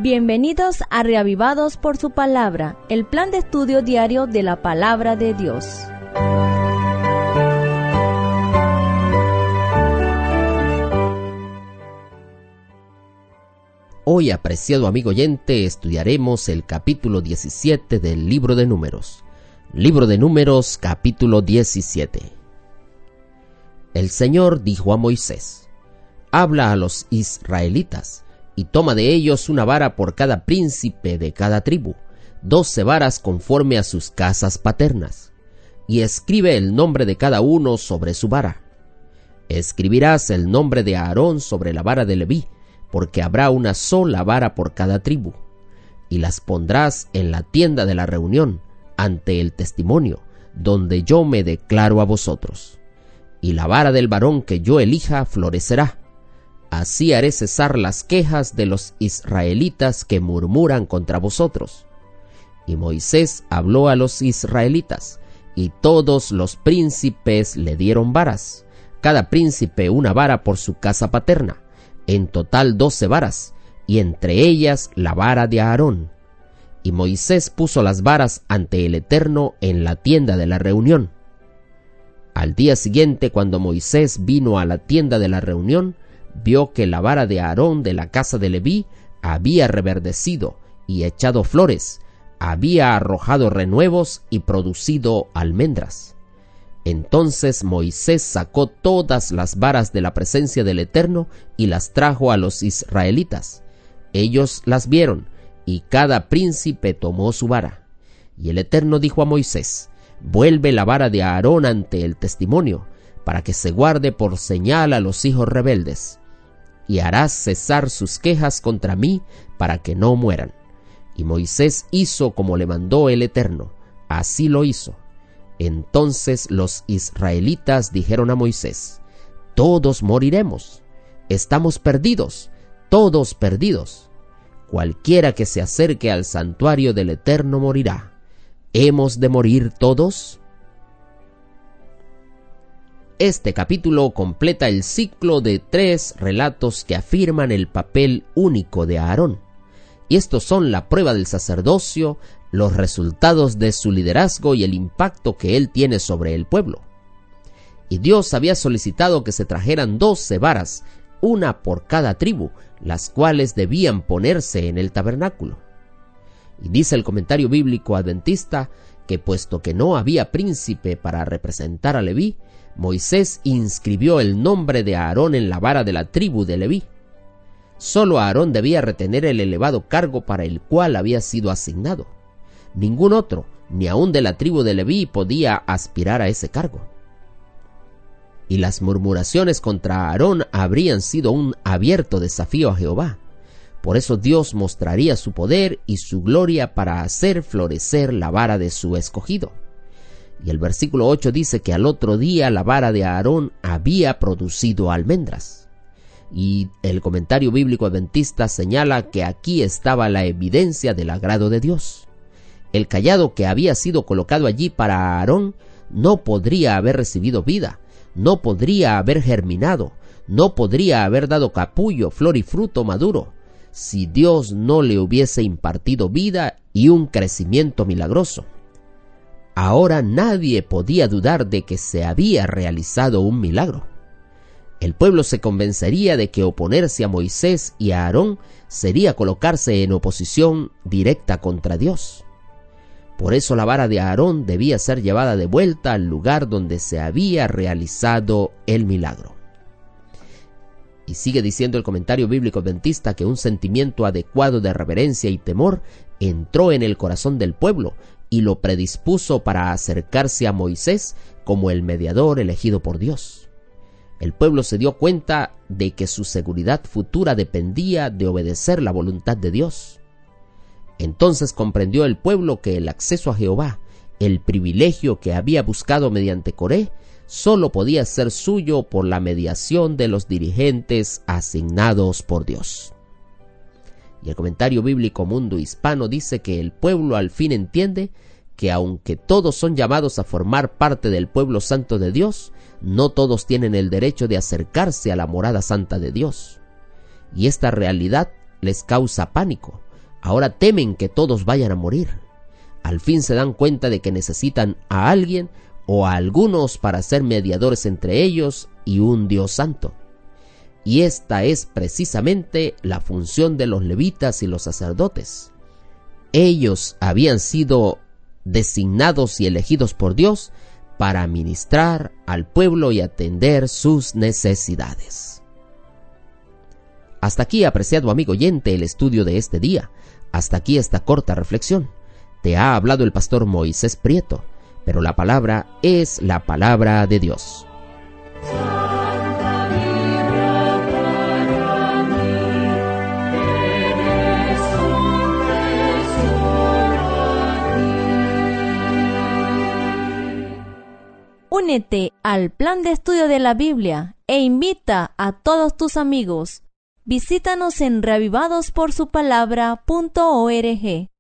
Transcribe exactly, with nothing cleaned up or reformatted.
Bienvenidos a Reavivados por su Palabra, el plan de estudio diario de la Palabra de Dios. Hoy, apreciado amigo oyente, estudiaremos el capítulo diecisiete del libro de Números. Libro de Números, capítulo diecisiete. El Señor dijo a Moisés: habla a los israelitas, y toma de ellos una vara por cada príncipe de cada tribu, doce varas conforme a sus casas paternas, y escribe el nombre de cada uno sobre su vara. Escribirás el nombre de Aarón sobre la vara de Leví, porque habrá una sola vara por cada tribu, y las pondrás en la tienda de la reunión, ante el testimonio, donde yo me declaro a vosotros. Y la vara del varón que yo elija florecerá. Así haré cesar las quejas de los israelitas que murmuran contra vosotros. Y Moisés habló a los israelitas, y todos los príncipes le dieron varas, cada príncipe una vara por su casa paterna, en total doce varas, y entre ellas la vara de Aarón. Y Moisés puso las varas ante el Eterno en la tienda de la reunión. Al día siguiente, cuando Moisés vino a la tienda de la reunión, vio que la vara de Aarón de la casa de Leví había reverdecido y echado flores, había arrojado renuevos y producido almendras. Entonces Moisés sacó todas las varas de la presencia del Eterno y las trajo a los israelitas. Ellos las vieron, y cada príncipe tomó su vara. Y el Eterno dijo a Moisés: vuelve la vara de Aarón ante el testimonio, para que se guarde por señal a los hijos rebeldes. Y harás cesar sus quejas contra mí, para que no mueran. Y Moisés hizo como le mandó el Eterno, así lo hizo. Entonces los israelitas dijeron a Moisés: todos moriremos, estamos perdidos, todos perdidos. Cualquiera que se acerque al santuario del Eterno morirá. ¿Hemos de morir todos? Este capítulo completa el ciclo de tres relatos que afirman el papel único de Aarón. Y estos son la prueba del sacerdocio, los resultados de su liderazgo y el impacto que él tiene sobre el pueblo. Y Dios había solicitado que se trajeran doce varas, una por cada tribu, las cuales debían ponerse en el tabernáculo. Y dice el comentario bíblico adventista que puesto que no había príncipe para representar a Leví, Moisés inscribió el nombre de Aarón en la vara de la tribu de Leví. Solo Aarón debía retener el elevado cargo para el cual había sido asignado. Ningún otro, ni aun de la tribu de Leví, podía aspirar a ese cargo. Y las murmuraciones contra Aarón habrían sido un abierto desafío a Jehová. Por eso Dios mostraría su poder y su gloria para hacer florecer la vara de su escogido. Y el versículo ocho dice que al otro día la vara de Aarón había producido almendras. Y el comentario bíblico adventista señala que aquí estaba la evidencia del agrado de Dios. El cayado que había sido colocado allí para Aarón no podría haber recibido vida, no podría haber germinado, no podría haber dado capullo, flor y fruto maduro, si Dios no le hubiese impartido vida y un crecimiento milagroso. Ahora nadie podía dudar de que se había realizado un milagro. El pueblo se convencería de que oponerse a Moisés y a Aarón sería colocarse en oposición directa contra Dios. Por eso la vara de Aarón debía ser llevada de vuelta al lugar donde se había realizado el milagro. Y sigue diciendo el comentario bíblico adventista que un sentimiento adecuado de reverencia y temor entró en el corazón del pueblo y lo predispuso para acercarse a Moisés como el mediador elegido por Dios. El pueblo se dio cuenta de que su seguridad futura dependía de obedecer la voluntad de Dios. Entonces comprendió el pueblo que el acceso a Jehová, el privilegio que había buscado mediante Coré, solo podía ser suyo por la mediación de los dirigentes asignados por Dios. Y el comentario bíblico Mundo Hispano dice que el pueblo al fin entiende que aunque todos son llamados a formar parte del pueblo santo de Dios, no todos tienen el derecho de acercarse a la morada santa de Dios. Y esta realidad les causa pánico, Ahora temen que todos vayan a morir. Al fin se dan cuenta de que necesitan a alguien o a algunos para ser mediadores entre ellos y un Dios santo. Y esta es precisamente la función de los levitas y los sacerdotes. Ellos habían sido designados y elegidos por Dios para ministrar al pueblo y atender sus necesidades. Hasta aquí, apreciado amigo oyente, el estudio de este día. Hasta aquí esta corta reflexión. Te ha hablado el pastor Moisés Prieto, pero la palabra es la palabra de Dios. Únete al plan de estudio de la Biblia e invita a todos tus amigos. Visítanos en reavivados por su palabra punto org.